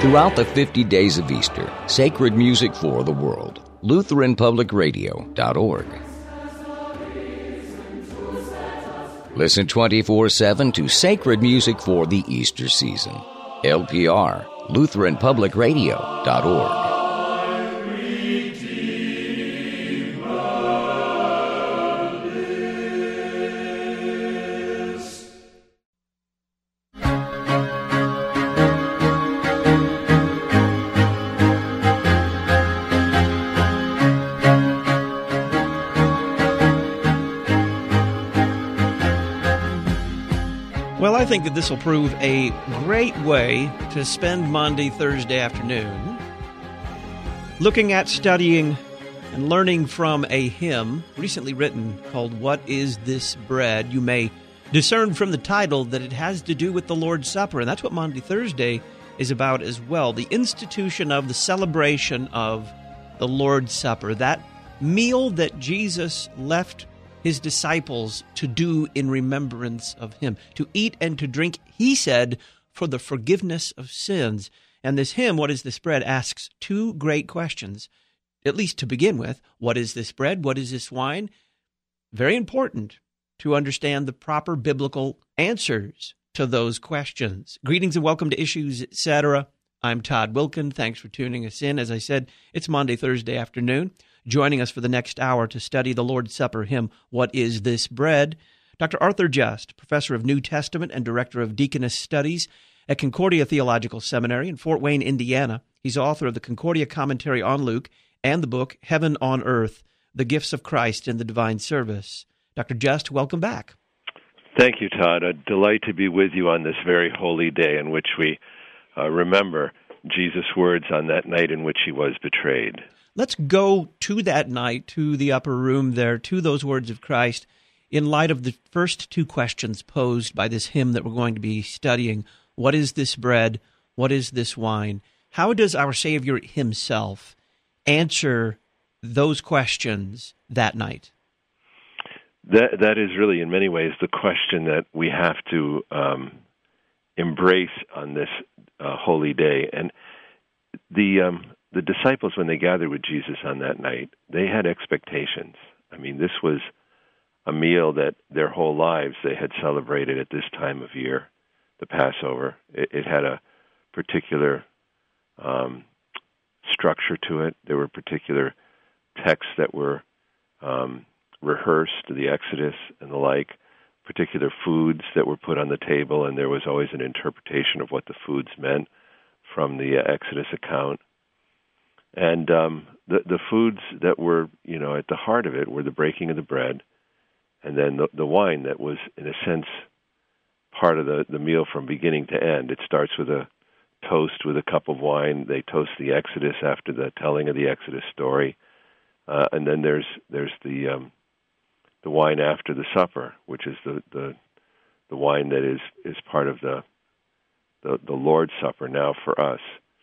Throughout the 50 days of Easter, sacred music for the world. LutheranPublicRadio.org. Listen 24/7 to sacred music for the Easter season. LPR, LutheranPublicRadio.org. I think that this will prove a great way to spend Maundy, Thursday afternoon, looking at, studying, and learning from a hymn recently written called What Is This Bread? You may discern from the title that it has to do with the Lord's Supper, and that's what Maundy, Thursday is about as well, the institution of the celebration of the Lord's Supper, that meal that Jesus left his disciples to do in remembrance of him, to eat and to drink, he said, for the forgiveness of sins. And this hymn, What Is This Bread?, asks two great questions, at least to begin with. What is this bread? What is this wine? Very important to understand the proper biblical answers to those questions. Greetings and welcome to Issues, Etc. I'm Todd Wilkin. Thanks for tuning us in. As I said, it's Maundy, Thursday afternoon. Joining us for the next hour to study the Lord's Supper hymn, What Is This Bread? Dr. Arthur Just, professor of New Testament and director of Deaconess Studies at Concordia Theological Seminary in Fort Wayne, Indiana. He's author of the Concordia Commentary on Luke and the book Heaven on Earth, The Gifts of Christ in the Divine Service. Dr. Just, welcome back. Thank you, Todd. A delight to be with you on this very holy day in which we remember Jesus' words on that night in which he was betrayed. Let's go to that night, to the upper room there, to those words of Christ, in light of the first two questions posed by this hymn that we're going to be studying. What is this bread? What is this wine? How does our Savior himself answer those questions that night? That is really, in many ways, the question that we have to embrace on this holy day. And the disciples, when they gathered with Jesus on that night, they had expectations. I mean, this was a meal that their whole lives they had celebrated at this time of year, the Passover. It had a particular structure to it. There were particular texts that were rehearsed, the Exodus and the like, particular foods that were put on the table, and there was always an interpretation of what the foods meant from the Exodus account. And the foods that were, at the heart of it were the breaking of the bread, and then the wine that was, in a sense, part of the meal from beginning to end. It starts with a toast with a cup of wine. They toast the Exodus after the telling of the Exodus story, and then there's the wine after the supper, which is the wine that is part of the Lord's Supper now for us.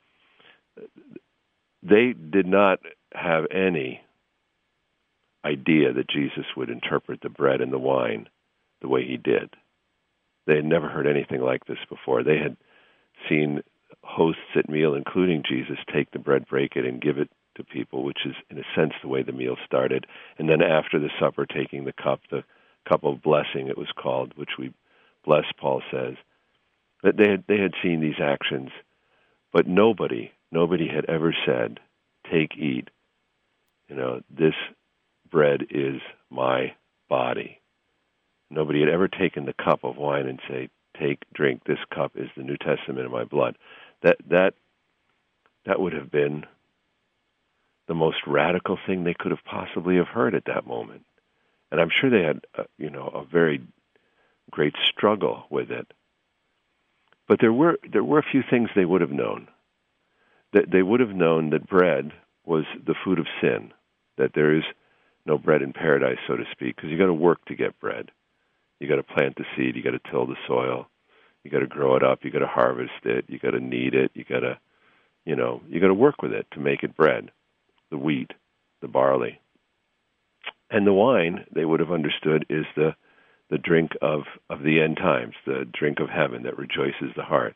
They did not have any idea that Jesus would interpret the bread and the wine the way he did. They had never heard anything like this before. They had seen hosts at meal, including Jesus, take the bread, break it, and give it to people, which is, in a sense, the way the meal started. And then after the supper, taking the cup of blessing, it was called, which we bless, Paul says. That they had seen these actions, but nobody had ever said, take, eat, this bread is my body. Nobody had ever taken the cup of wine and say, take, drink, this cup is the New Testament of my blood. That would have been the most radical thing they could have possibly have heard at that moment. And I'm sure they had, a very great struggle with it. But there were a few things they would have known. That they would have known that bread was the food of sin, that there is no bread in paradise, so to speak, because you got to work to get bread. You got to plant the seed, you got to till the soil, you got to grow it up, you got to harvest it, you got to knead it, you got to work with it to make it bread, the wheat, the barley. And the wine, they would have understood, is the drink of the end times, the drink of heaven that rejoices the heart.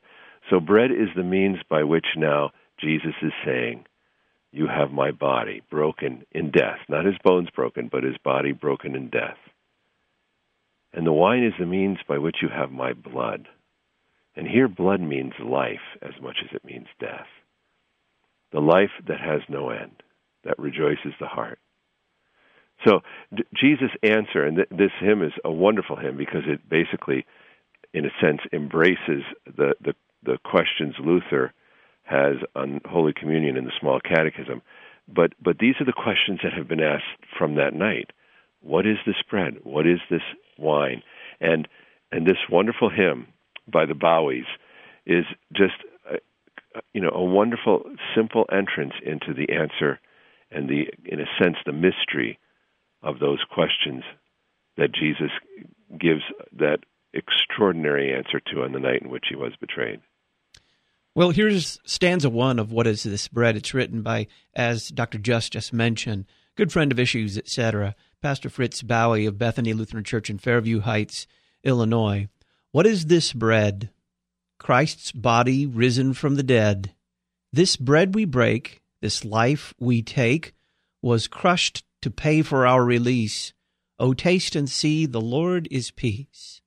So bread is the means by which now Jesus is saying, you have my body broken in death. Not his bones broken, but his body broken in death. And the wine is the means by which you have my blood. And here blood means life as much as it means death. The life that has no end, that rejoices the heart. So Jesus' answer, and this hymn is a wonderful hymn because it basically, in a sense, embraces the questions Luther has on Holy Communion in the Small Catechism. But these are the questions that have been asked from that night. What is this bread? What is this wine? And this wonderful hymn by the Bowies is just a wonderful, simple entrance into the answer and in a sense, the mystery of those questions that Jesus gives that extraordinary answer to on the night in which he was betrayed. Well, here's stanza 1 of What is This Bread? It's written by, as Dr. just mentioned, good friend of Issues, etc., Pastor Fritz Bowie of Bethany Lutheran Church in Fairview Heights, Illinois. What is this bread? Christ's body risen from the dead. This bread we break, this life we take, was crushed to pay for our release. O taste and see, the Lord is peace.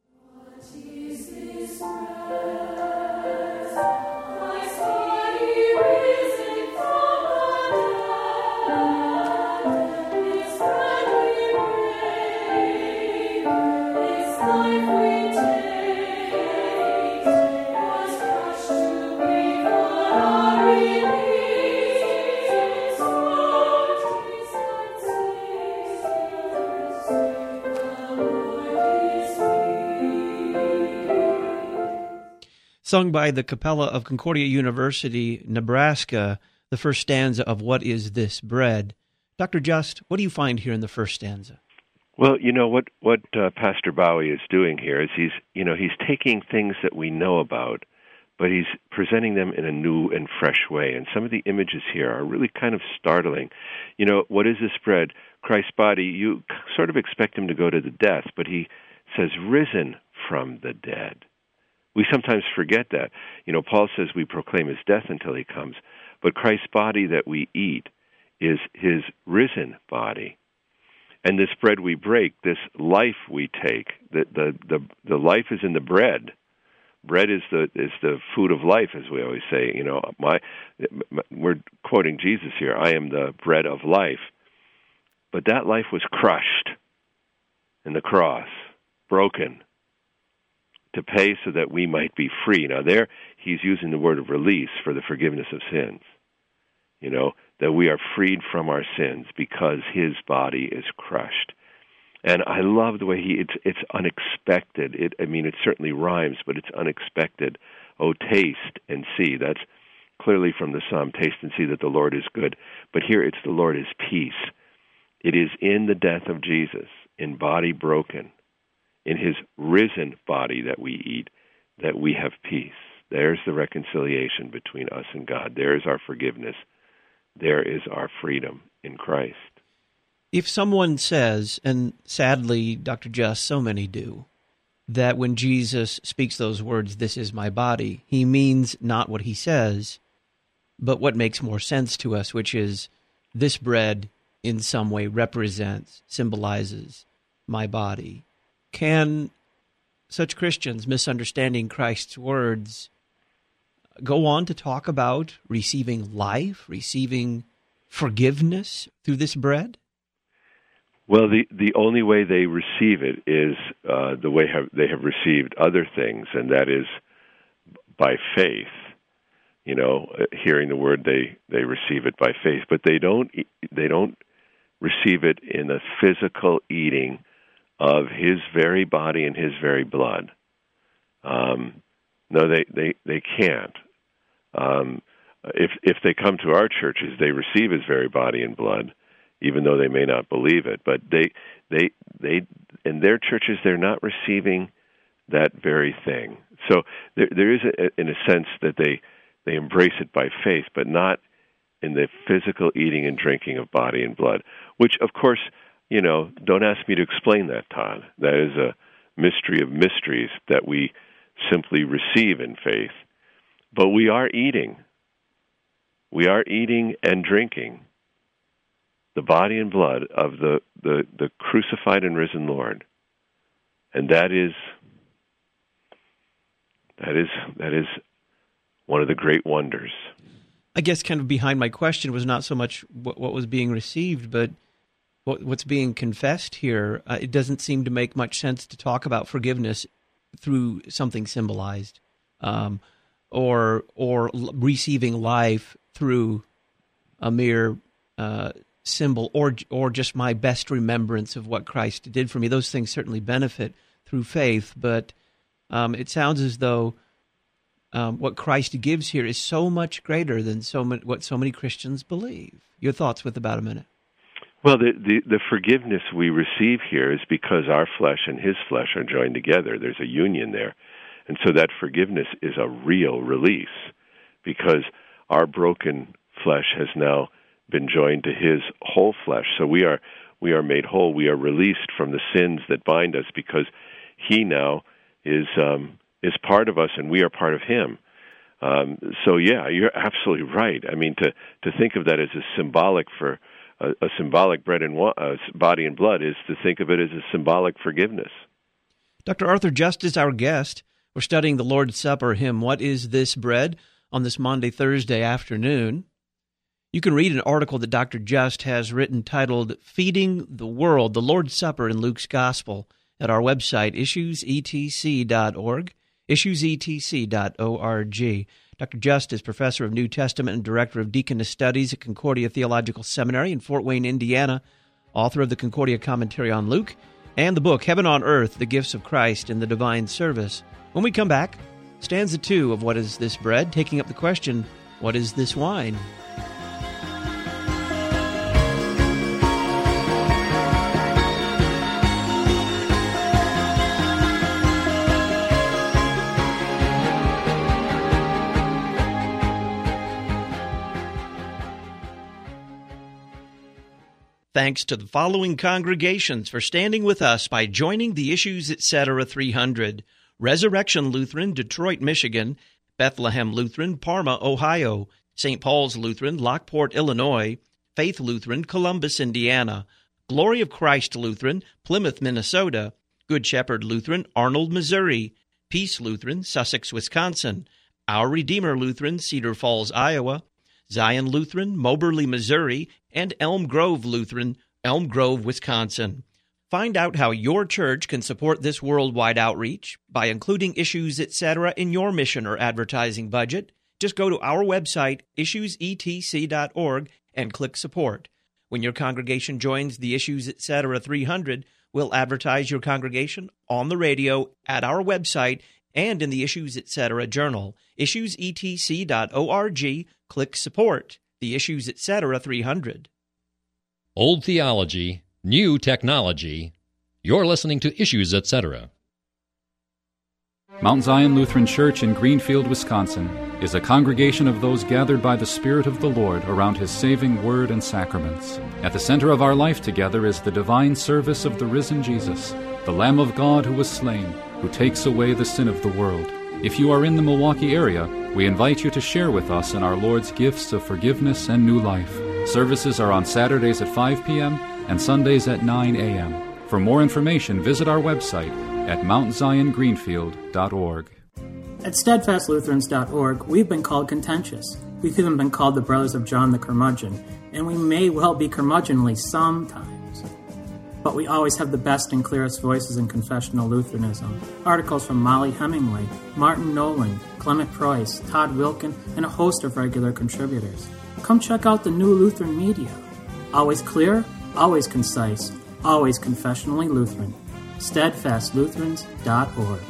Sung by the Capella of Concordia University, Nebraska, the first stanza of What is This Bread? Dr. Just, what do you find here in the first stanza? Well, what Pastor Bowie is doing here is he's taking things that we know about, but he's presenting them in a new and fresh way. And some of the images here are really kind of startling. What is this bread? Christ's body, you sort of expect him to go to the death, but he says, risen from the dead. We sometimes forget that. Paul says we proclaim his death until he comes, but Christ's body that we eat is his risen body. And this bread we break, this life we take, the life is in the bread. Bread is the food of life, as we always say. We're quoting Jesus here. I am the bread of life. But that life was crushed in the cross, broken, to pay so that we might be free. Now there, he's using the word of release for the forgiveness of sins. That we are freed from our sins because his body is crushed. And I love the way it's unexpected. It certainly rhymes, but it's unexpected. Oh, taste and see. That's clearly from the Psalm, taste and see that the Lord is good. But here it's the Lord is peace. It is in the death of Jesus, in body broken, in his risen body that we eat, that we have peace. There's the reconciliation between us and God. There is our forgiveness. There is our freedom in Christ. If someone says, and sadly, Dr. Just, so many do, that when Jesus speaks those words, this is my body, he means not what he says, but what makes more sense to us, which is this bread in some way represents, symbolizes my body. Can such Christians, misunderstanding Christ's words, go on to talk about receiving life, receiving forgiveness through this bread? Well, the only way they receive it is the way they have received other things, and that is by faith. Hearing the word, they receive it by faith, but they don't receive it in the physical eating of his very body and his very blood. No, they can't. If they come to our churches, they receive his very body and blood, even though they may not believe it. But they in their churches, they're not receiving that very thing. So there is, in a sense, that they embrace it by faith, but not in the physical eating and drinking of body and blood, which, of course, don't ask me to explain that, Todd. That is a mystery of mysteries that we simply receive in faith. But we are eating. We are eating and drinking the body and blood of the crucified and risen Lord. And that is one of the great wonders. I guess kind of behind my question was not so much what was being received, but what's being confessed here. It doesn't seem to make much sense to talk about forgiveness through something symbolized, or receiving life through a mere symbol, or just my best remembrance of what Christ did for me. Those things certainly benefit through faith, but it sounds as though what Christ gives here is so much greater than what so many Christians believe. Your thoughts with about a minute. Well, the forgiveness we receive here is because our flesh and his flesh are joined together. There's a union there. And so that forgiveness is a real release because our broken flesh has now been joined to his whole flesh. So we are made whole. We are released from the sins that bind us because he now is part of us and we are part of him. So yeah, you're absolutely right. I mean, to think of that as a symbolic for a symbolic bread and body and blood is to think of it as a symbolic forgiveness. Dr. Arthur Just is our guest. We're studying the Lord's Supper hymn, What is This Bread?, on this Maundy, Thursday afternoon. You can read an article that Dr. Just has written titled Feeding the World, the Lord's Supper in Luke's Gospel, at our website, issuesetc.org, issuesetc.org. Dr. Just is professor of New Testament and director of Deaconess Studies at Concordia Theological Seminary in Fort Wayne, Indiana, author of the Concordia Commentary on Luke, and the book Heaven on Earth, The Gifts of Christ in the Divine Service. When we come back, stanza 2 of What is This Bread, taking up the question, what is this wine? Thanks to the following congregations for standing with us by joining the Issues Etc. 300. Resurrection Lutheran, Detroit, Michigan; Bethlehem Lutheran, Parma, Ohio; St. Paul's Lutheran, Lockport, Illinois; Faith Lutheran, Columbus, Indiana; Glory of Christ Lutheran, Plymouth, Minnesota; Good Shepherd Lutheran, Arnold, Missouri; Peace Lutheran, Sussex, Wisconsin; Our Redeemer Lutheran, Cedar Falls, Iowa; Zion Lutheran, Moberly, Missouri; and Elm Grove Lutheran, Elm Grove, Wisconsin. Find out how your church can support this worldwide outreach by including Issues Etc. in your mission or advertising budget. Just go to our website, issuesetc.org, and click Support. When your congregation joins the Issues Etc. 300, we'll advertise your congregation on the radio, at our website, and in the Issues Etc. journal. issuesetc.org, click Support. The Issues Etc. 300. Old theology, new technology. You're listening to Issues Etc. Mount Zion Lutheran Church in Greenfield, Wisconsin, is a congregation of those gathered by the Spirit of the Lord around His saving Word and sacraments. At the center of our life together is the divine service of the risen Jesus, the Lamb of God who was slain, who takes away the sin of the world. If you are in the Milwaukee area, we invite you to share with us in our Lord's gifts of forgiveness and new life. Services are on Saturdays at 5 p.m. and Sundays at 9 a.m. For more information, visit our website at mountziongreenfield.org. At steadfastlutherans.org, we've been called contentious. We've even been called the brothers of John the Curmudgeon, and we may well be curmudgeonly sometimes. But we always have the best and clearest voices in confessional Lutheranism. Articles from Molly Hemingway, Martin Nolan, Clement Preuss, Todd Wilkin, and a host of regular contributors. Come check out the new Lutheran media. Always clear, always concise, always confessionally Lutheran. steadfastlutherans.org.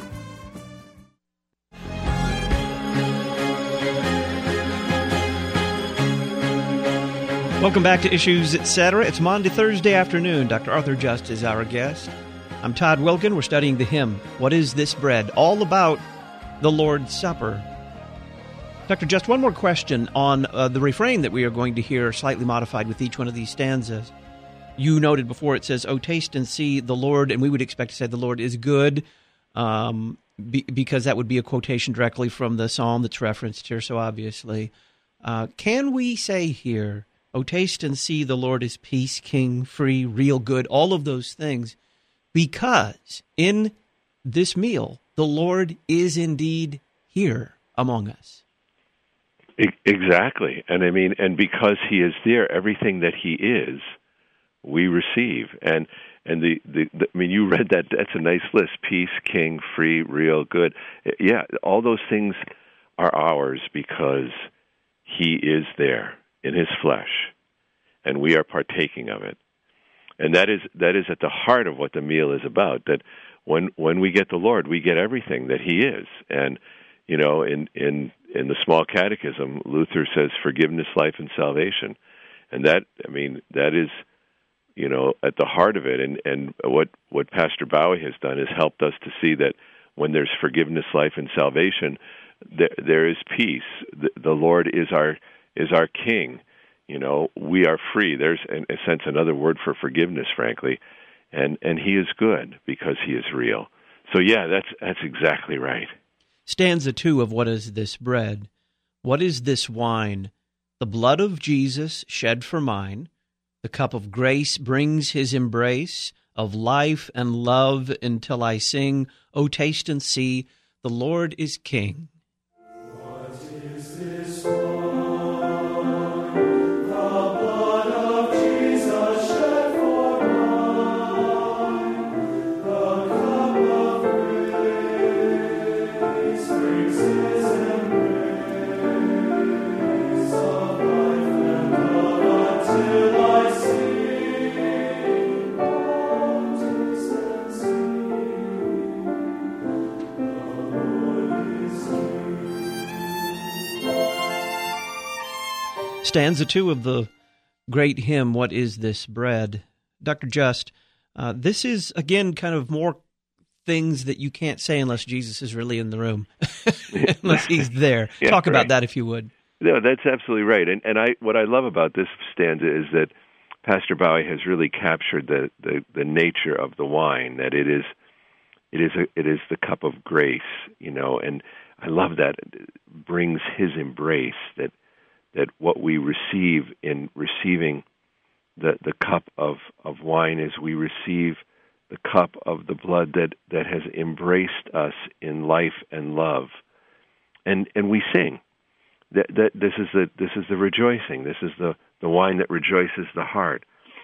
Welcome back to Issues Etc. It's Maundy, Thursday afternoon. Dr. Arthur Just is our guest. I'm Todd Wilkin. We're studying the hymn, What is This Bread? All about the Lord's Supper. Dr. Just, one more question on the refrain that we are going to hear slightly modified with each one of these stanzas. You noted before it says, "Oh, taste and see the Lord," and we would expect to say the Lord is good. because that would be a quotation directly from the psalm that's referenced here so obviously. Can we say here, "O taste and see the Lord is peace, king, free, real good," all of those things, because in this meal, the Lord is indeed here among us? Exactly. And I mean, and because he is there, everything that he is, we receive. And the I mean, you read that, that's a nice list: peace, king, free, real, good. Yeah, all those things are ours because he is there in his flesh, and we are partaking of it. And that is at the heart of what the meal is about, that when we get the Lord, we get everything that he is. And, you know, in the Small Catechism, Luther says forgiveness, life, and salvation. And that, I mean, that is, you know, at the heart of it. And what Pastor Bowie has done is helped us to see that when there's forgiveness, life, and salvation, there is peace. The Lord is our King. You know, we are free. There's, in a sense, another word for forgiveness, frankly. And he is good because he is real. So, yeah, that's exactly right. Stanza 2 of What Is This Bread? What is this wine? The blood of Jesus shed for mine. The cup of grace brings his embrace of life and love until I sing, "O taste and see, the Lord is King." What is this wine? The blood of Jesus shed for mine. The cup of grace brings his embrace of life and love until I sing. Oh, taste and see, the Lord is King. Stanza 2 of the great hymn, What Is This Bread? Dr. Just, this is, again, kind of more things that you can't say unless Jesus is really in the room, unless he's there. Yeah, Talk about right. that if you would. No, that's absolutely right. And what I love about this stanza is that Pastor Bowie has really captured the nature of the wine, that it is the cup of grace, you know, and I love that it brings his embrace, that what we receive in receiving the cup of wine is we receive the cup of the blood that has embraced us in life and love. And we sing. That this is the rejoicing. This is the wine that rejoices the heart.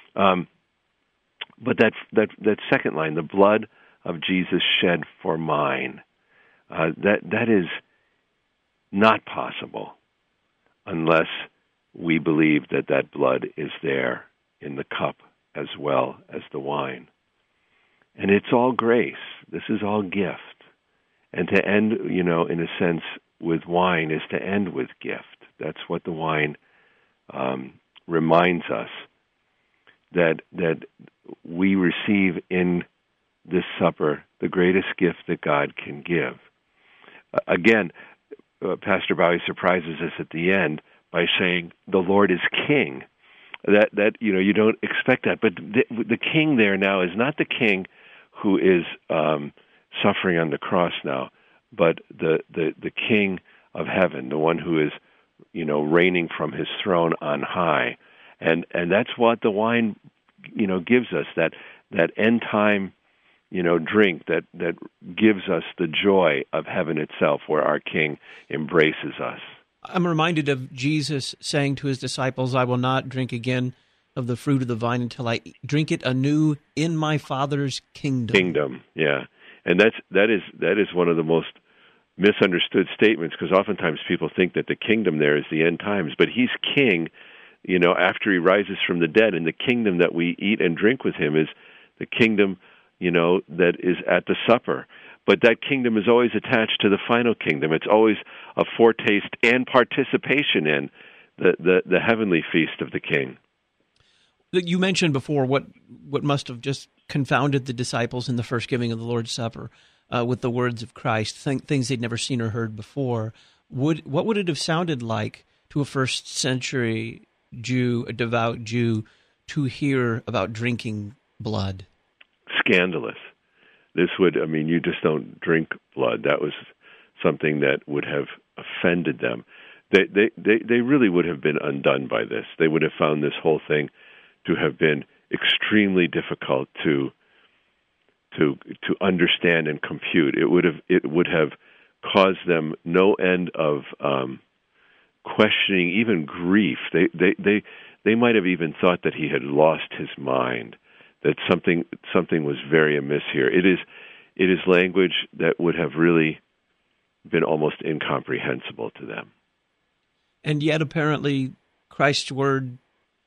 But that second line, the blood of Jesus shed for mine, that is not possible unless we believe that blood is there in the cup as well as the wine. And it's all grace. This is all gift. And to end, you know, in a sense, with wine is to end with gift. That's what the wine reminds us, that we receive in this supper the greatest gift that God can give. Again, Pastor Bowie surprises us at the end by saying the Lord is King. That you know, you don't expect that, but the King there now is not the King who is suffering on the cross now, but the King of heaven, the one who is, you know, reigning from his throne on high, and that's what the wine, you know, gives us, that end time, you know, drink that gives us the joy of heaven itself, where our King embraces us. I'm reminded of Jesus saying to his disciples, "I will not drink again of the fruit of the vine until I drink it anew in my Father's kingdom." Yeah, and that is one of the most misunderstood statements, because oftentimes people think that the kingdom there is the end times, but he's King, you know, after he rises from the dead, and the kingdom that we eat and drink with him is the kingdom, you know, that is at the supper. But that kingdom is always attached to the final kingdom. It's always a foretaste and participation in the heavenly feast of the King. You mentioned before what must have just confounded the disciples in the first giving of the Lord's Supper with the words of Christ, things they'd never seen or heard before. What would it have sounded like to a first century Jew, a devout Jew, to hear about drinking blood? Scandalous. This would, I mean, you just don't drink blood. That was something that would have offended them. They really would have been undone by this. They would have found this whole thing to have been extremely difficult to understand and compute. It would have caused them no end of questioning, even grief. They might have even thought that he had lost his mind, that something was very amiss here. It is language that would have really been almost incomprehensible to them. And yet, apparently, Christ's word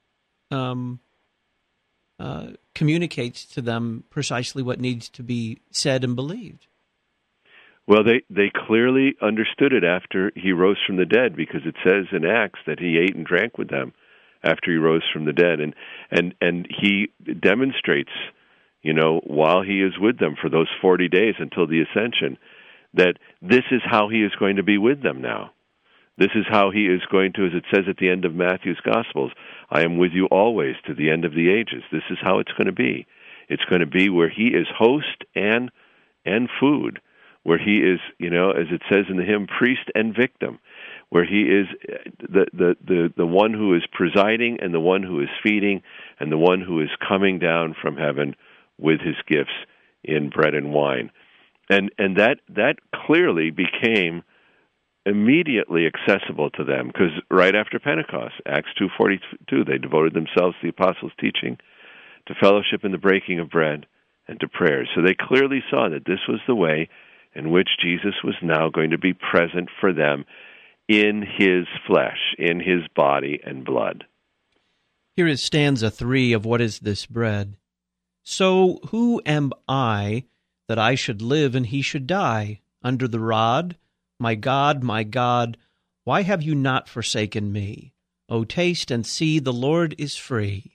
communicates to them precisely what needs to be said and believed. Well, they clearly understood it after he rose from the dead, because it says in Acts that he ate and drank with them after he rose from the dead, and he demonstrates, while he is with them for those 40 days until the ascension, that this is how he is going to be with them now. This is how he is going to, as it says at the end of Matthew's Gospels, I am with you always to the end of the ages. This is how it's going to be. It's going to be where he is host and food, where he is, as it says in the hymn, priest and victim, where he is the one who is presiding and the one who is feeding and the one who is coming down from heaven with his gifts in bread and wine. And that clearly became immediately accessible to them, because right after Pentecost, Acts 2:42, they devoted themselves to the apostles' teaching, to fellowship in the breaking of bread, and to prayers. So they clearly saw that this was the way in which Jesus was now going to be present for them in his flesh, in his body and blood. Here is stanza 3 of What Is This Bread? So who am I that I should live and he should die? Under the rod, my God, why have you not forsaken me? O taste and see, the Lord is free.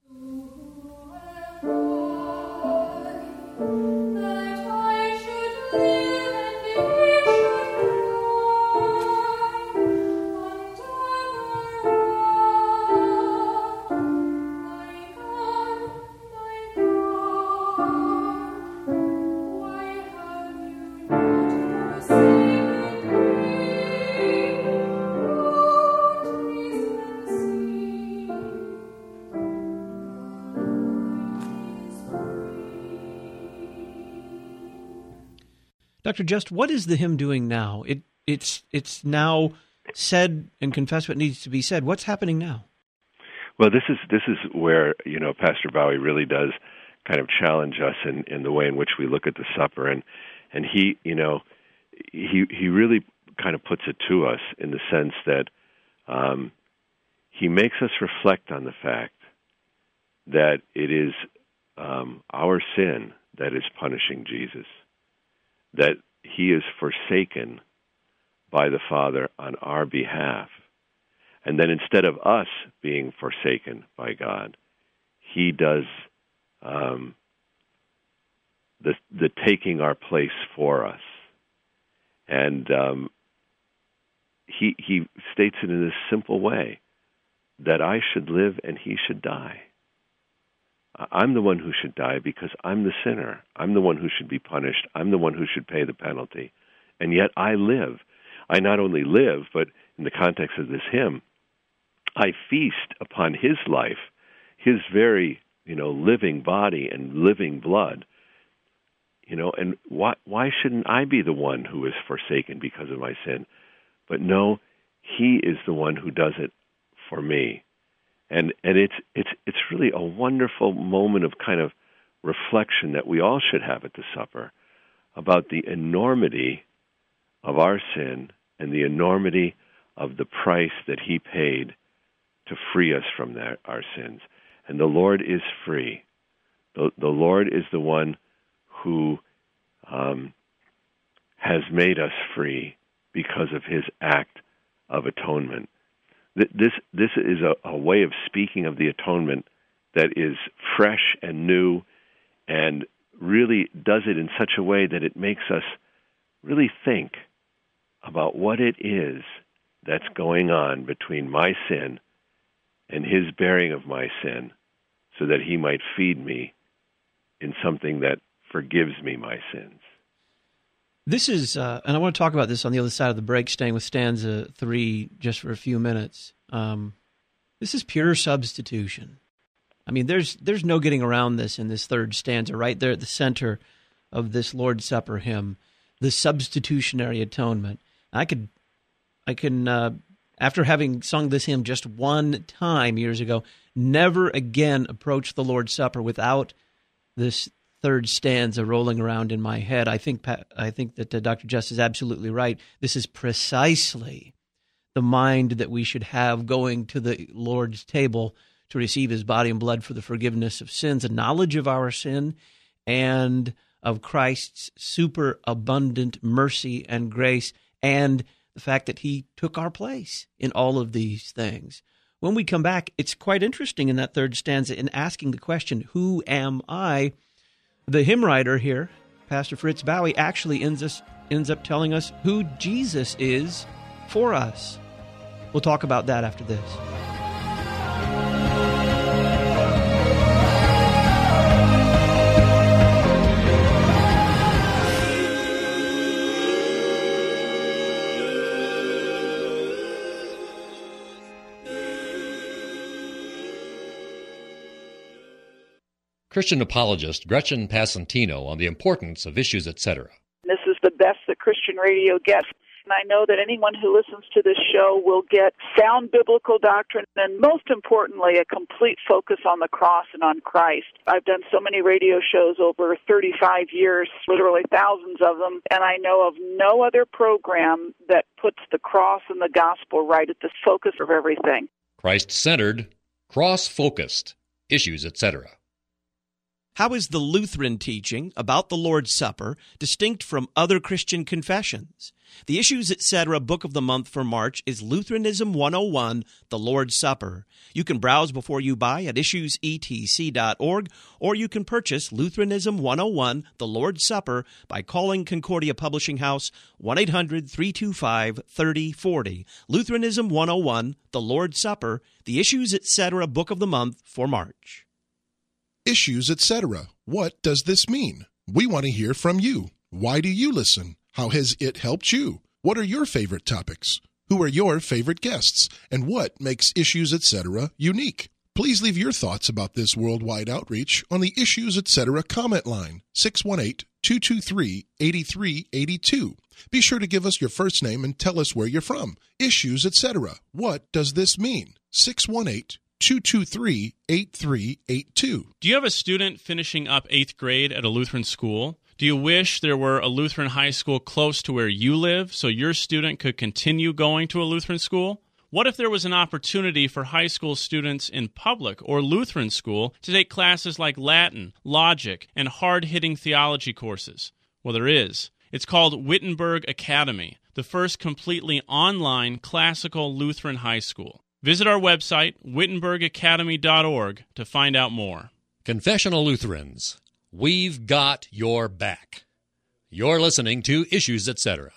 Dr. Just, what is the hymn doing now? It's now said and confessed what needs to be said. What's happening now? Well, this is where Pastor Bowie really does kind of challenge us in the way in which we look at the supper, and he he really kind of puts it to us in the sense that he makes us reflect on the fact that it is our sin that is punishing Jesus, that he is forsaken by the Father on our behalf. And then instead of us being forsaken by God, he does the taking our place for us. And he states it in this simple way, that I should live and he should die. I'm the one who should die because I'm the sinner. I'm the one who should be punished. I'm the one who should pay the penalty. And yet I live. I not only live, but in the context of this hymn, I feast upon his life, his very, living body and living blood. And why shouldn't I be the one who is forsaken because of my sin? But no, he is the one who does it for me. And it's really a wonderful moment of kind of reflection that we all should have at the supper about the enormity of our sin and the enormity of the price that he paid to free us from our sins. And the Lord is free. The Lord is the one who has made us free because of his act of atonement. This is a way of speaking of the atonement that is fresh and new, and really does it in such a way that it makes us really think about what it is that's going on between my sin and his bearing of my sin, so that he might feed me in something that forgives me my sins. This is, and I want to talk about this on the other side of the break, staying with stanza 3 just for a few minutes. This is pure substitution. I mean, there's no getting around this in this third stanza, right there at the center of this Lord's Supper hymn, the substitutionary atonement. I can, after having sung this hymn just one time years ago, never again approach the Lord's Supper without this third stanza rolling around in my head. I think that Dr. Just is absolutely right. This is precisely the mind that we should have going to the Lord's table to receive his body and blood for the forgiveness of sins, a knowledge of our sin, and of Christ's superabundant mercy and grace, and the fact that he took our place in all of these things. When we come back, it's quite interesting in that third stanza in asking the question, who am I? The hymn writer here, Pastor Fritz Bowie, actually ends up telling us who Jesus is for us. We'll talk about that after this. Christian apologist Gretchen Passantino on the importance of Issues, Etc. This is the best that Christian radio gets. And I know that anyone who listens to this show will get sound biblical doctrine and, most importantly, a complete focus on the cross and on Christ. I've done so many radio shows over 35 years, literally thousands of them, and I know of no other program that puts the cross and the gospel right at the focus of everything. Christ-centered, cross-focused, Issues, Etc. How is the Lutheran teaching about the Lord's Supper distinct from other Christian confessions? The Issues, Etc. Book of the Month for March is Lutheranism 101, The Lord's Supper. You can browse before you buy at issuesetc.org, or you can purchase Lutheranism 101, The Lord's Supper by calling Concordia Publishing House 1-800-325-3040. Lutheranism 101, The Lord's Supper, the Issues, Etc. Book of the Month for March. Issues, Etc. What does this mean? We want to hear from you. Why do you listen? How has it helped you? What are your favorite topics? Who are your favorite guests? And what makes Issues, Etc. unique? Please leave your thoughts about this worldwide outreach on the Issues, Etc. comment line, 618-223-8382. Be sure to give us your first name and tell us where you're from. Issues, Etc. What does this mean? 618-223-8382. Do you have a student finishing up 8th grade at a Lutheran school? Do you wish there were a Lutheran high school close to where you live so your student could continue going to a Lutheran school? What if there was an opportunity for high school students in public or Lutheran school to take classes like Latin, logic, and hard-hitting theology courses? Well, there is. It's called Wittenberg Academy, the first completely online classical Lutheran high school. Visit our website, wittenbergacademy.org, to find out more. Confessional Lutherans, we've got your back. You're listening to Issues, Etc.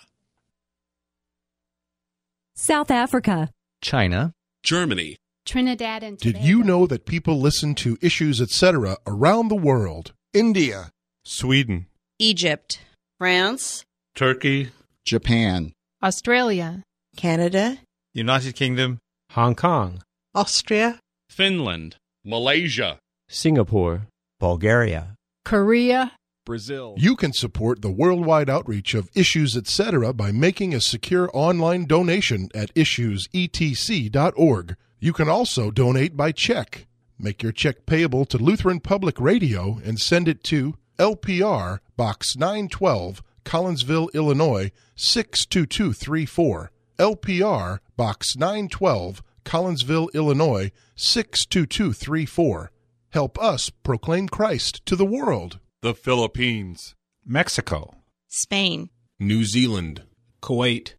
South Africa, China, Germany, Trinidad and Tobago. Did you know that people listen to Issues, Etc. around the world? India, Sweden, Egypt, France, Turkey, Japan, Australia, Canada, United Kingdom, Hong Kong, Austria, Finland, Malaysia, Singapore, Bulgaria, Korea, Brazil. You can support the worldwide outreach of Issues, Etc. by making a secure online donation at issuesetc.org. You can also donate by check. Make your check payable to Lutheran Public Radio and send it to LPR Box 912, Collinsville, Illinois 62234. LPR Box 912, Collinsville, Illinois 62234. Help us proclaim Christ to the world. The Philippines, Mexico, Spain, New Zealand, Kuwait.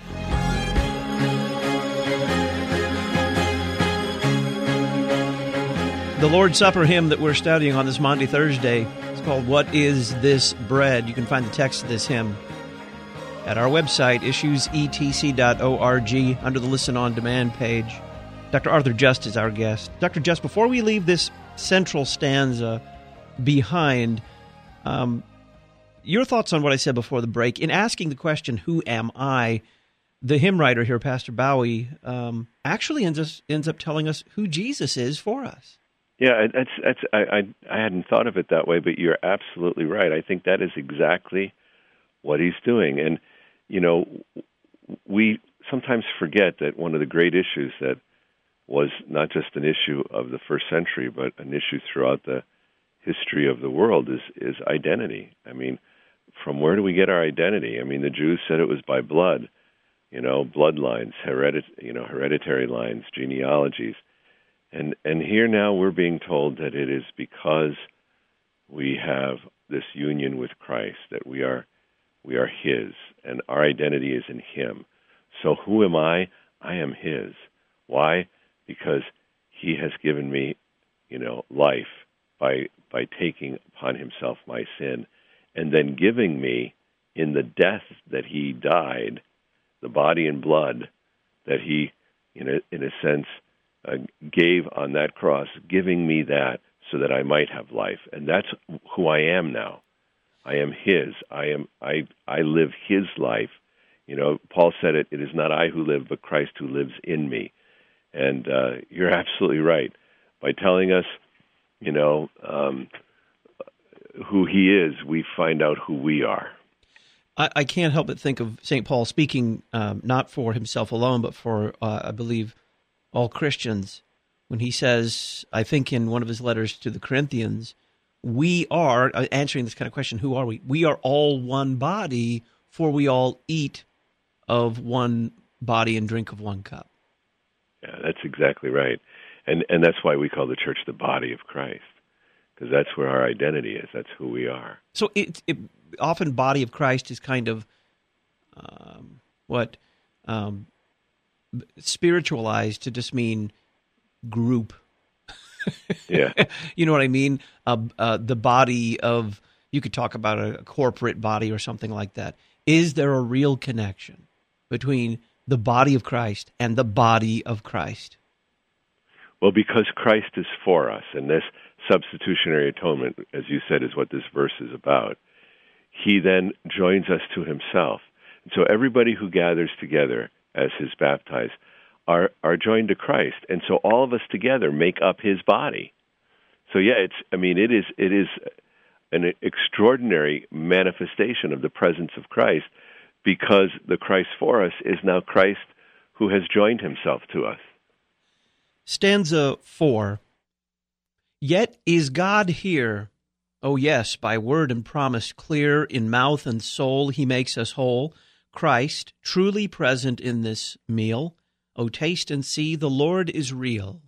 The Lord's Supper hymn that we're studying on this Maundy Thursday is called What Is This Bread? You can find the text of this hymn at our website, issuesetc.org, under the Listen On Demand page. Dr. Arthur Just is our guest. Dr. Just, before we leave this central stanza behind, Your thoughts on what I said before the break. In asking the question, who am I, the hymn writer here, Pastor Bowie, actually ends up telling us who Jesus is for us. Yeah, I hadn't thought of it that way, but you're absolutely right. I think that is exactly what he's doing. And, you know, we sometimes forget that one of the great issues that was not just an issue of the first century, but an issue throughout the history of the world is identity. I mean, from where do we get our identity? I mean, the Jews said it was by blood, bloodlines, hereditary lines, genealogies. And here now we're being told that it is because we have this union with Christ, that we are His, and our identity is in Him. So who am I? I am His. Why? Because He has given me, life by taking upon Himself my sin, and then giving me, in the death that He died, the body and blood that He, in a sense, gave on that cross, giving me that so that I might have life. And that's who I am now. I am His. I live His life. Paul said it is not I who live, but Christ who lives in me. And you're absolutely right. By telling us, who He is, we find out who we are. I can't help but think of St. Paul speaking not for himself alone, but for, I believe, all Christians, when he says, I think in one of his letters to the Corinthians, we are, answering this kind of question, who are we? We are all one body, for we all eat of one body and drink of one cup. Yeah, that's exactly right. And that's why we call the church the body of Christ, because that's where our identity is. That's who we are. So it often body of Christ is kind of spiritualized to just mean group. Yeah. You know what I mean? The body of, you could talk about a corporate body or something like that. Is there a real connection between the body of Christ and the body of Christ? Well, because Christ is for us, and this substitutionary atonement, as you said, is what this verse is about, He then joins us to Himself. And so everybody who gathers together as His baptized are joined to Christ. And so all of us together make up His body. So yeah, it is an extraordinary manifestation of the presence of Christ, because the Christ for us is now Christ who has joined Himself to us. Stanza 4. Yet is God here? Oh yes, by word and promise clear, in mouth and soul He makes us whole. Christ, truly present in this meal. Oh, taste and see, the Lord is real.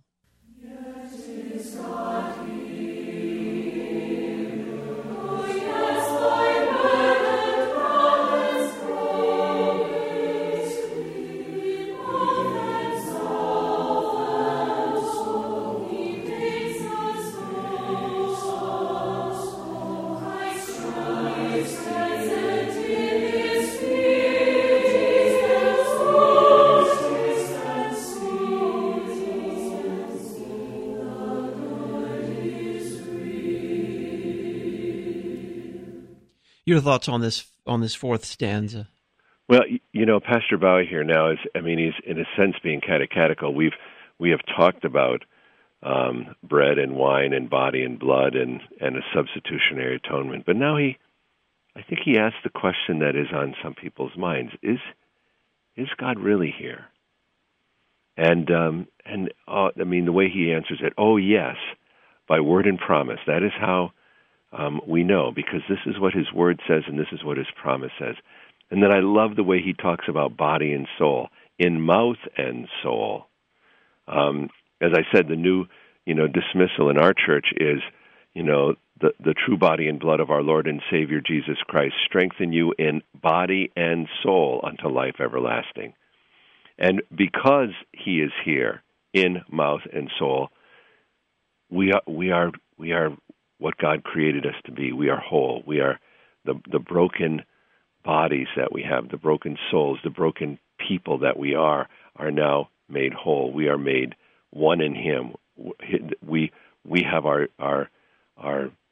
Your thoughts on this fourth stanza? Well, Pastor Bowie here now he's in a sense being catechetical. We have talked about bread and wine and body and blood and a substitutionary atonement, but now I think he asked the question that is on some people's minds: Is God really here? And the way he answers it, oh yes, by word and promise. That is how we know, because this is what His word says and this is what His promise says. And then I love the way he talks about body and soul, in mouth and soul. As I said, the new, dismissal in our church is, the true body and blood of our Lord and Savior Jesus Christ strengthen you in body and soul unto life everlasting. And because He is here in mouth and soul, we are what God created us to be. We are whole. We are the broken bodies that we have, the broken souls, the broken people that we are now made whole. We are made one in Him. We have our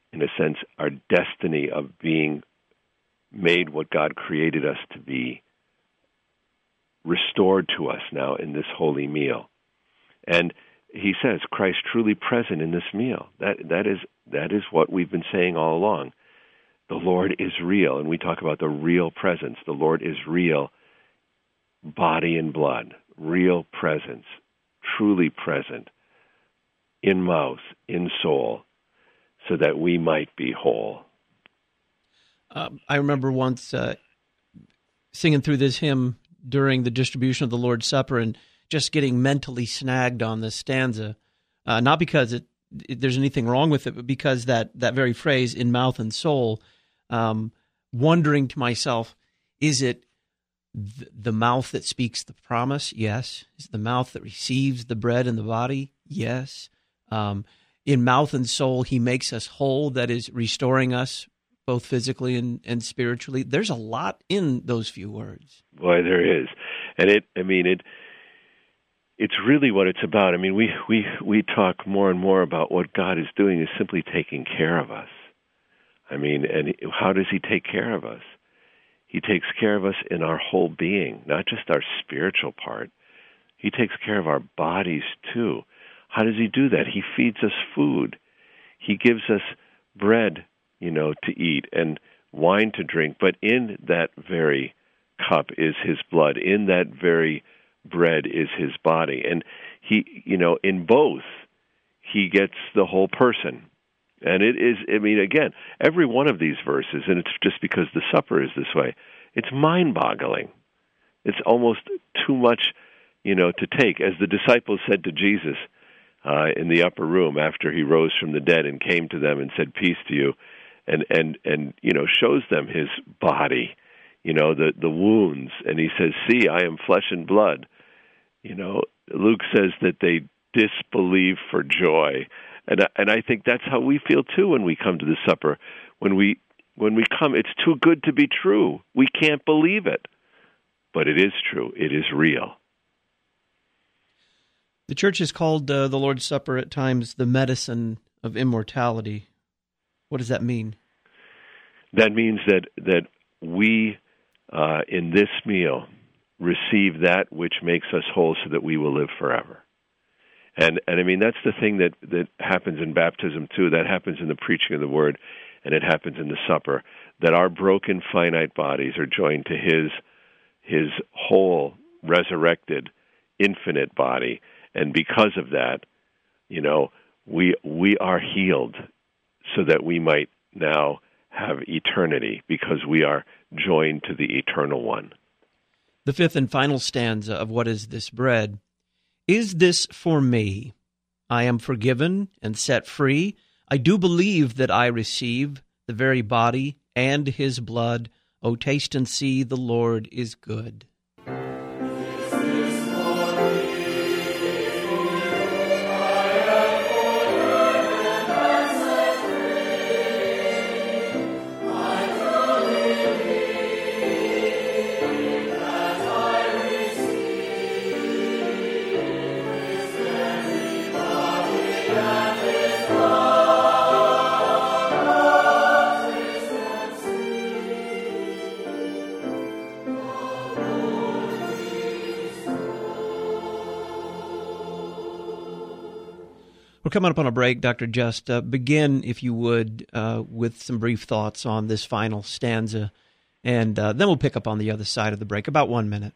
in a sense, our destiny of being made what God created us to be restored to us now in this holy meal. And he says, Christ truly present in this meal. That is what we've been saying all along. The Lord is real, and we talk about the real presence. The Lord is real, body and blood, real presence, truly present, in mouth, in soul, so that we might be whole. I remember once singing through this hymn during the distribution of the Lord's Supper and just getting mentally snagged on this stanza, not because there's anything wrong with it, but because that very phrase, in mouth and soul, wondering to myself, is it the mouth that speaks the promise? Yes. Is it the mouth that receives the bread and the body? Yes. In mouth and soul, he makes us whole, that is, restoring us both physically and spiritually. There's a lot in those few words. Boy, there is. And it's really what it's about. I mean, we talk more and more about what God is doing is simply taking care of us. I mean, and how does he take care of us? He takes care of us in our whole being, not just our spiritual part. He takes care of our bodies, too. How does he do that? He feeds us food. He gives us bread, to eat and wine to drink. But in that very cup is his blood. In that very bread is his body. And he, in both, he gets the whole person. And it is, again, every one of these verses, and it's just because the supper is this way, it's mind-boggling. It's almost too much, to take. As the disciples said to Jesus in the upper room after he rose from the dead and came to them and said, peace to you, and shows them his body, the wounds, and he says, see, I am flesh and blood. Luke says that they disbelieve for joy. And I think that's how we feel too when we come to the supper. When we come, it's too good to be true. We can't believe it. But it is true. It is real. The church has called the Lord's Supper at times the medicine of immortality. What does that mean? That means that we, in this meal, receive that which makes us whole so that we will live forever. And that's the thing that happens in baptism, too. That happens in the preaching of the Word, and it happens in the supper, that our broken, finite bodies are joined to his whole, resurrected, infinite body. And because of that, we are healed so that we might now have eternity, because we are joined to the Eternal One. The fifth and final stanza of What Is This Bread? Is this for me? I am forgiven and set free. I do believe that I receive the very body and his blood. Oh, taste and see, the Lord is good. We're coming up on a break, Dr. Just. Begin, if you would, with some brief thoughts on this final stanza, and then we'll pick up on the other side of the break. About 1 minute.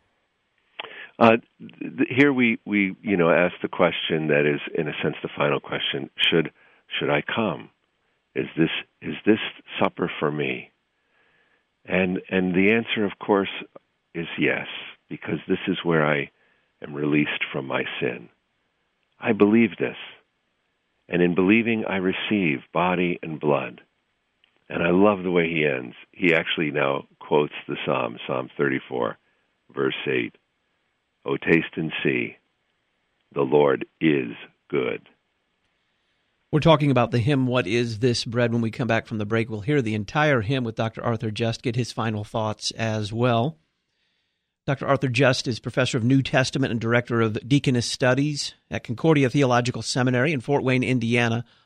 Here we ask the question that is, in a sense, the final question: Should I come? Is this supper for me? And the answer, of course, is yes, because this is where I am released from my sin. I believe this. And in believing, I receive body and blood. And I love the way he ends. He actually now quotes the Psalm, Psalm 34, verse 8. Oh, taste and see, the Lord is good. We're talking about the hymn, What Is This Bread? When we come back from the break, we'll hear the entire hymn with Dr. Arthur Just, get his final thoughts as well. Dr. Arthur Just is professor of New Testament and director of Deaconess Studies at Concordia Theological Seminary in Fort Wayne, Indiana,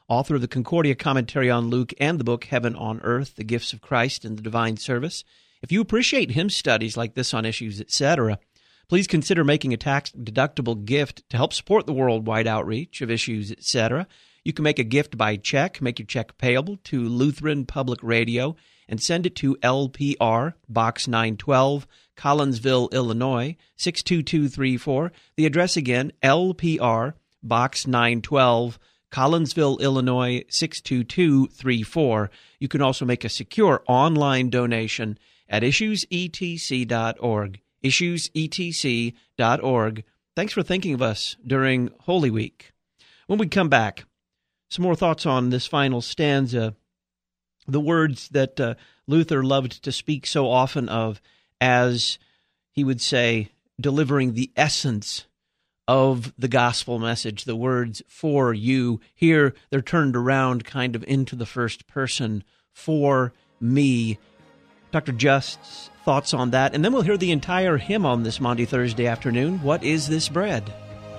author of the Concordia Commentary on Luke and the book Heaven on Earth, The Gifts of Christ and the Divine Service. If you appreciate hymn studies like this on Issues, etc., please consider making a tax-deductible gift to help support the worldwide outreach of Issues, etc. You can make a gift by check, make your check payable to Lutheran Public Radio, and send it to LPR, Box 912, Collinsville, Illinois, 62234. The address again, LPR, Box 912, Collinsville, Illinois, 62234. You can also make a secure online donation at issuesetc.org. issuesetc.org. Thanks for thinking of us during Holy Week. When we come back, some more thoughts on this final stanza, the words that Luther loved to speak so often of as, he would say, delivering the essence of the gospel message, the words for you. Here they're turned around kind of into the first person, for me. Dr. Just's thoughts on that, and then we'll hear the entire hymn on this Maundy Thursday afternoon, What is This Bread?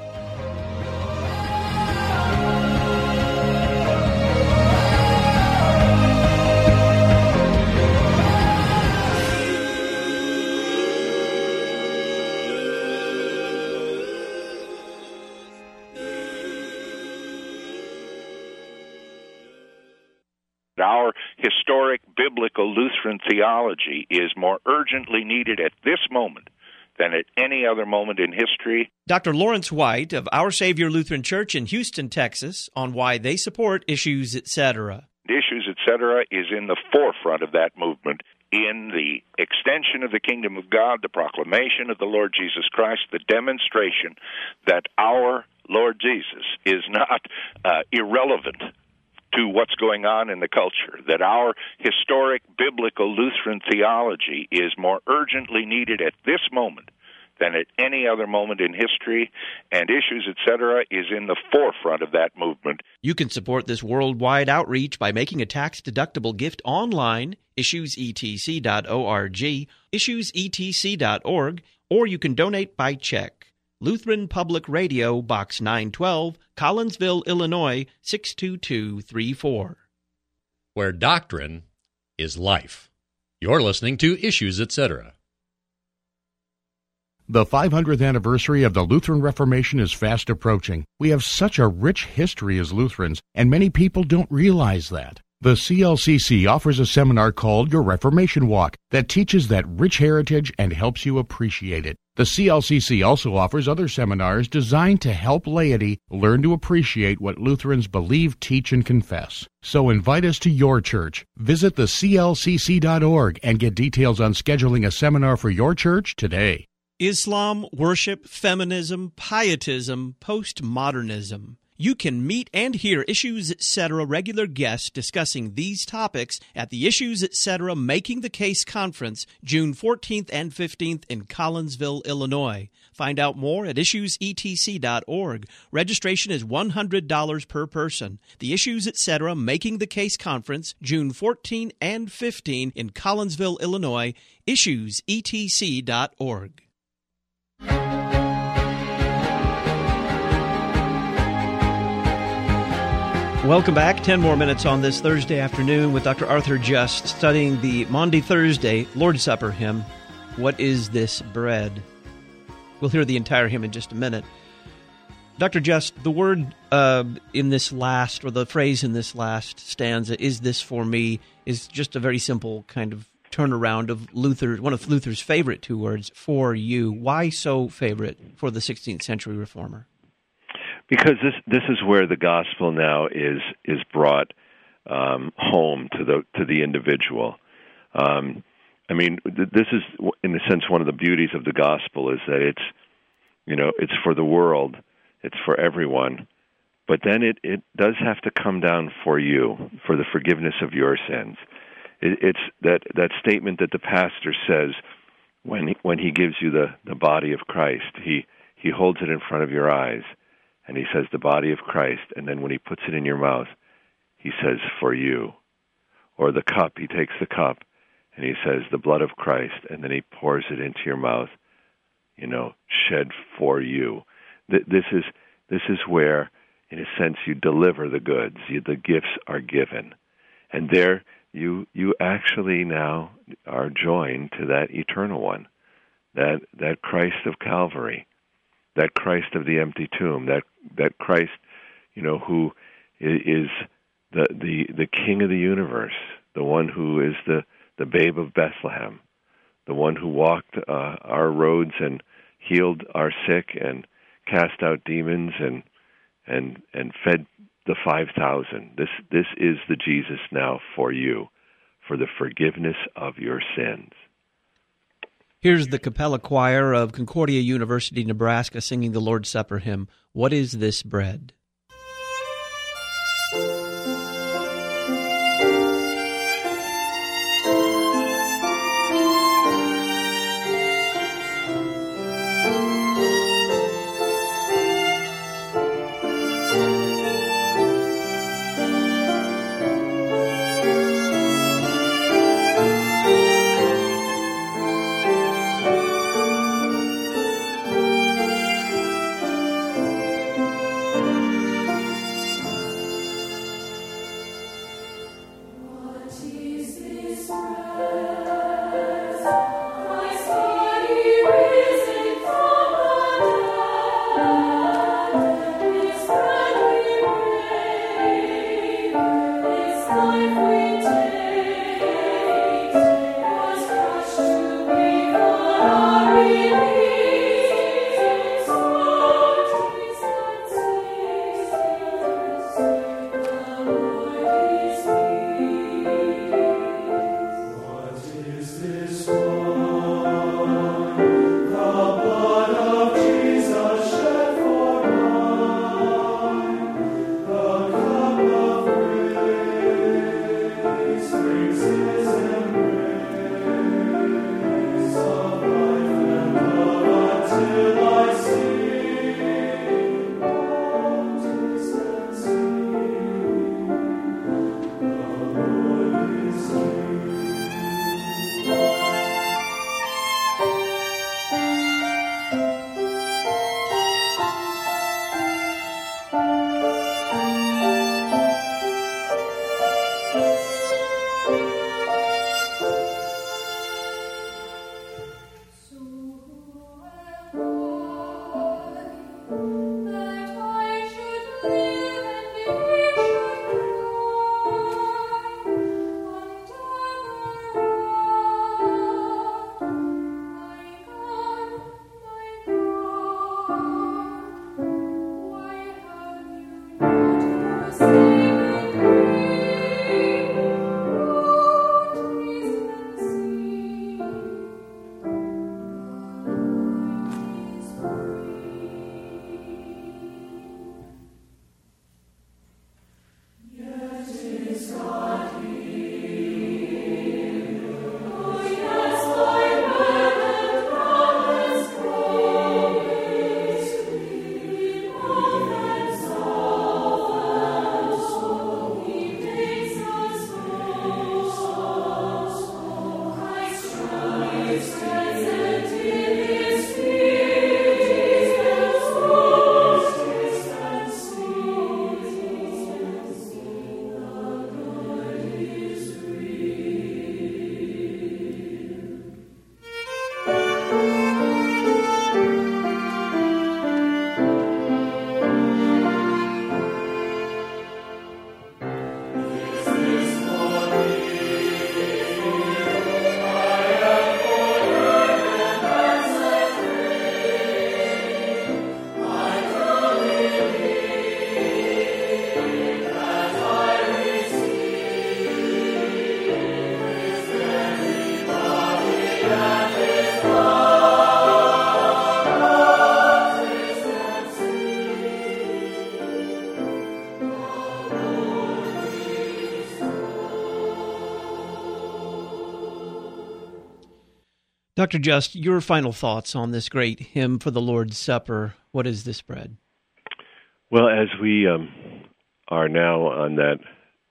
Our historic biblical Lutheran theology is more urgently needed at this moment than at any other moment in history. Dr. Lawrence White of Our Savior Lutheran Church in Houston, Texas, on why they support Issues, etc. Issues, etc. is in the forefront of that movement in the extension of the kingdom of God, the proclamation of the Lord Jesus Christ, the demonstration that our Lord Jesus is not irrelevant to what's going on in the culture, that our historic biblical Lutheran theology is more urgently needed at this moment than at any other moment in history, and Issues, etc. is in the forefront of that movement. You can support this worldwide outreach by making a tax-deductible gift online, issuesetc.org, issuesetc.org, or you can donate by check. Lutheran Public Radio, Box 912, Collinsville, Illinois, 62234. Where doctrine is life. You're listening to Issues, etc. The 500th anniversary of the Lutheran Reformation is fast approaching. We have such a rich history as Lutherans, and many people don't realize that. The CLCC offers a seminar called Your Reformation Walk that teaches that rich heritage and helps you appreciate it. The CLCC also offers other seminars designed to help laity learn to appreciate what Lutherans believe, teach, and confess. So invite us to your church. Visit theclcc.org and get details on scheduling a seminar for your church today. Islam, worship, feminism, pietism, postmodernism. You can meet and hear Issues, etc. regular guests discussing these topics at the Issues, etc. Making the Case Conference, June 14th and 15th in Collinsville, Illinois. Find out more at issuesetc.org. Registration is $100 per person. The Issues, etc. Making the Case Conference, June 14 and 15 in Collinsville, Illinois, issuesetc.org. Welcome back. 10 more minutes on this Thursday afternoon with Dr. Arthur Just, studying the Maundy Thursday Lord's Supper hymn, What is This Bread? We'll hear the entire hymn in just a minute. Dr. Just, the word in this last, or the phrase in this last stanza, is this for me, is just a very simple kind of turnaround of one of Luther's favorite two words, for you. Why so favorite for the 16th century reformer? Because this is where the gospel now is brought home to the individual. This is, in a sense, one of the beauties of the gospel is that it's for the world, it's for everyone, but then it does have to come down for you, for the forgiveness of your sins. It's that statement that the pastor says when he gives you the body of Christ. He holds it in front of your eyes. And he says, the body of Christ, and then when he puts it in your mouth, he says, for you. Or the cup, he takes the cup, and he says, the blood of Christ, and then he pours it into your mouth, shed for you. This is where in a sense, you deliver the goods. The gifts are given. And there you actually now are joined to that eternal one, that Christ of Calvary, that Christ of the empty tomb, that Christ, who is the King of the universe, the one who is the babe of Bethlehem, the one who walked our roads and healed our sick and cast out demons and fed the 5,000. This is the Jesus now for you, for the forgiveness of your sins. Here's the Capella Choir of Concordia University, Nebraska, singing the Lord's Supper hymn, "What is this bread?" Dr. Just, your final thoughts on this great hymn for the Lord's Supper. What is this bread? Well, as we are now on that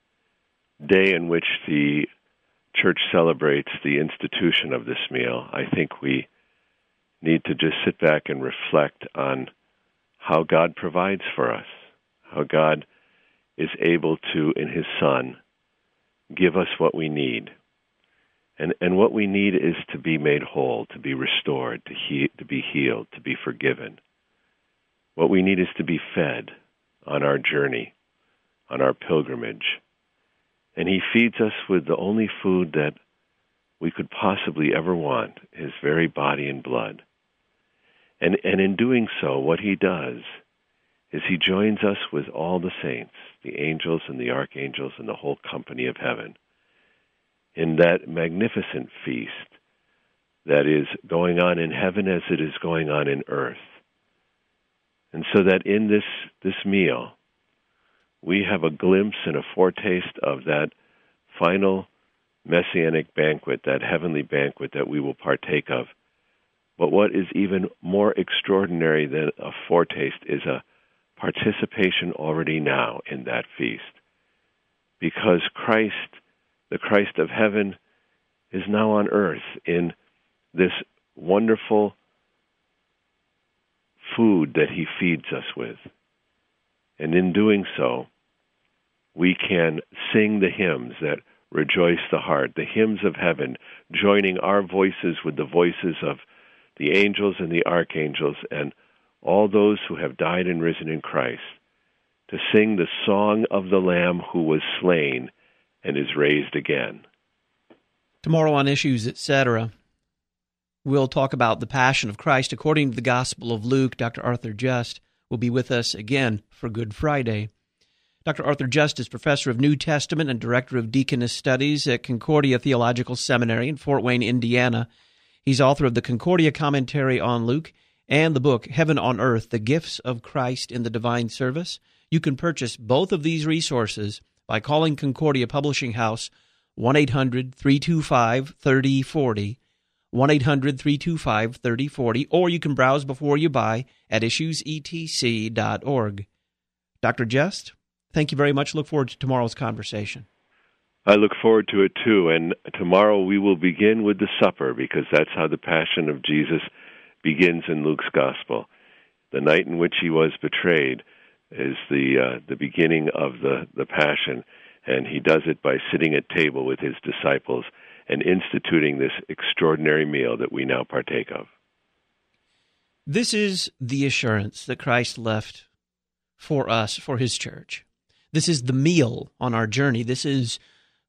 day in which the church celebrates the institution of this meal, I think we need to just sit back and reflect on how God provides for us, how God is able to, in His Son, give us what we need. And what we need is to be made whole, to be restored, to be healed, to be forgiven. What we need is to be fed on our journey, on our pilgrimage. And He feeds us with the only food that we could possibly ever want, His very body and blood. And in doing so, what He does is He joins us with all the saints, the angels and the archangels and the whole company of heaven, in that magnificent feast that is going on in heaven as it is going on in earth. And so that in this meal, we have a glimpse and a foretaste of that final messianic banquet, that heavenly banquet that we will partake of. But what is even more extraordinary than a foretaste is a participation already now in that feast. Because Christ, the Christ of heaven, is now on earth in this wonderful food that He feeds us with. And in doing so, we can sing the hymns that rejoice the heart, the hymns of heaven, joining our voices with the voices of the angels and the archangels and all those who have died and risen in Christ, to sing the song of the Lamb who was slain and is raised again. Tomorrow on Issues, Etc., we'll talk about the Passion of Christ according to the Gospel of Luke. Dr. Arthur Just will be with us again for Good Friday. Dr. Arthur Just is professor of New Testament and director of Deaconess Studies at Concordia Theological Seminary in Fort Wayne, Indiana. He's author of the Concordia Commentary on Luke and the book Heaven on Earth, The Gifts of Christ in the Divine Service. You can purchase both of these resources by calling Concordia Publishing House 1-800-325-3040, 1-800-325-3040, or you can browse before you buy at issuesetc.org. Dr. Just, thank you very much. Look forward to tomorrow's conversation. I look forward to it too, and tomorrow we will begin with the supper, because that's how the Passion of Jesus begins in Luke's Gospel. The night in which He was betrayed is the beginning of the Passion, and He does it by sitting at table with His disciples and instituting this extraordinary meal that we now partake of. This is the assurance that Christ left for us, for His church. This is the meal on our journey. This is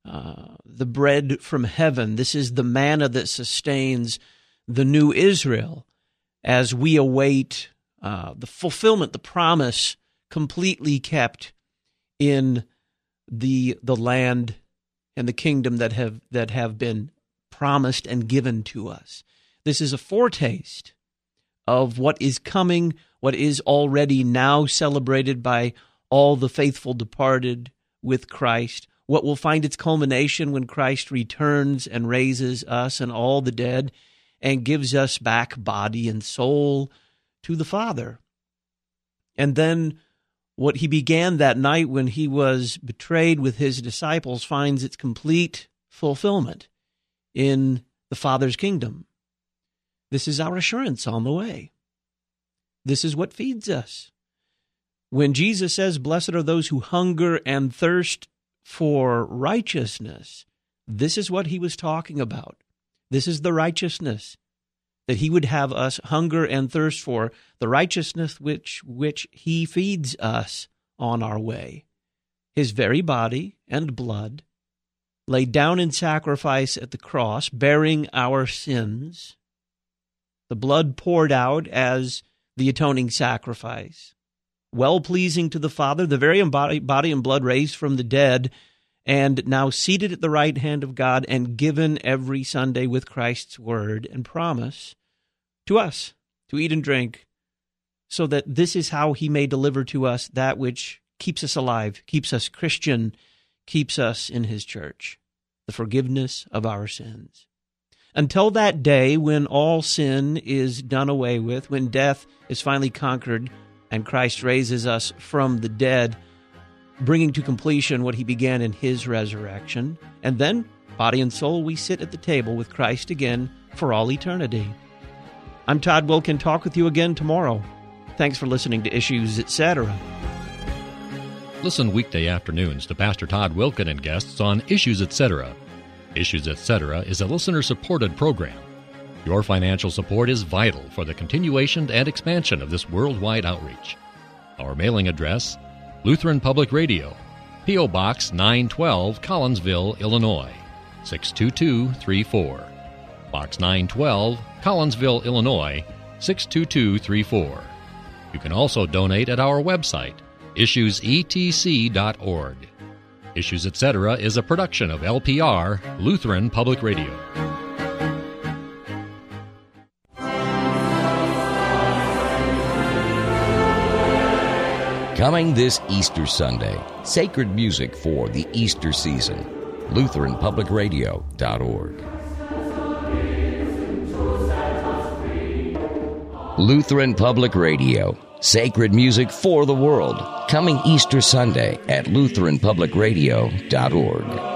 the bread from heaven. This is the manna that sustains the new Israel as we await the fulfillment, the promise completely kept in the land and the kingdom that have been promised and given to us. This is a foretaste of what is coming, what is already now celebrated by all the faithful departed with Christ, what will find its culmination when Christ returns and raises us and all the dead and gives us back body and soul to the Father. And then what He began that night when He was betrayed with His disciples finds its complete fulfillment in the Father's kingdom. This is our assurance on the way. This is what feeds us. When Jesus says, "Blessed are those who hunger and thirst for righteousness," this is what He was talking about. This is the righteousness that He would have us hunger and thirst for, the righteousness which He feeds us on our way. His very body and blood, laid down in sacrifice at the cross, bearing our sins, the blood poured out as the atoning sacrifice, well-pleasing to the Father, the very body and blood raised from the dead, and now seated at the right hand of God and given every Sunday with Christ's word and promise to us to eat and drink, so that this is how He may deliver to us that which keeps us alive, keeps us Christian, keeps us in His church, the forgiveness of our sins. Until that day when all sin is done away with, when death is finally conquered and Christ raises us from the dead, bringing to completion what He began in His resurrection. And then, body and soul, we sit at the table with Christ again for all eternity. I'm Todd Wilkin. Talk with you again tomorrow. Thanks for listening to Issues, Etc. Listen weekday afternoons to Pastor Todd Wilken and guests on Issues Etc. Issues Etc. is a listener-supported program. Your financial support is vital for the continuation and expansion of this worldwide outreach. Our mailing address, Lutheran Public Radio, P.O. Box 912, Collinsville, Illinois, 62234. Box 912, Collinsville, Illinois, 62234. You can also donate at our website, issuesetc.org. Issues Etc. is a production of LPR, Lutheran Public Radio. Coming this Easter Sunday, sacred music for the Easter season. LutheranPublicRadio.org. Lutheran Public Radio, sacred music for the world. Coming Easter Sunday at LutheranPublicRadio.org.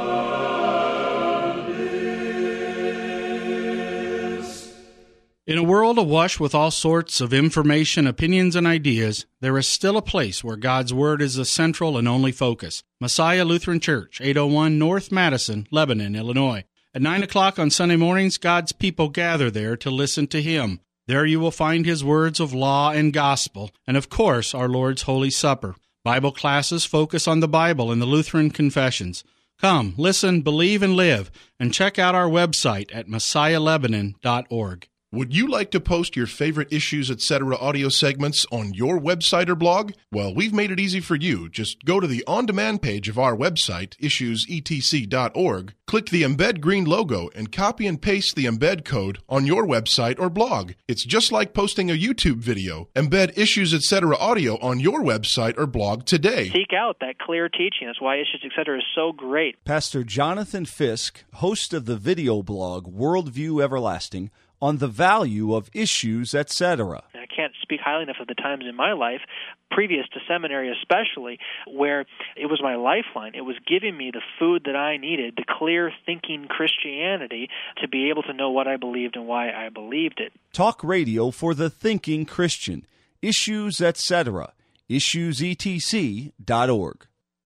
In a world awash with all sorts of information, opinions, and ideas, there is still a place where God's Word is the central and only focus. Messiah Lutheran Church, 801 North Madison, Lebanon, Illinois. At 9 o'clock on Sunday mornings, God's people gather there to listen to Him. There you will find His words of law and gospel, and of course, our Lord's Holy Supper. Bible classes focus on the Bible and the Lutheran confessions. Come, listen, believe, and live, and check out our website at messiahlebanon.org. Would you like to post your favorite Issues Etc. audio segments on your website or blog? Well, we've made it easy for you. Just go to the on-demand page of our website, issuesetc.org, click the Embed green logo, and copy and paste the embed code on your website or blog. It's just like posting a YouTube video. Embed Issues Etc. audio on your website or blog today. Seek out that clear teaching. That's why Issues Etc. is so great. Pastor Jonathan Fisk, host of the video blog Worldview Everlasting, on the value of Issues Etc. I can't speak highly enough of the times in my life, previous to seminary especially, where it was my lifeline. It was giving me the food that I needed, the clear thinking Christianity, to be able to know what I believed and why I believed it. Talk radio for the thinking Christian. Issues Etc. issuesetc.org.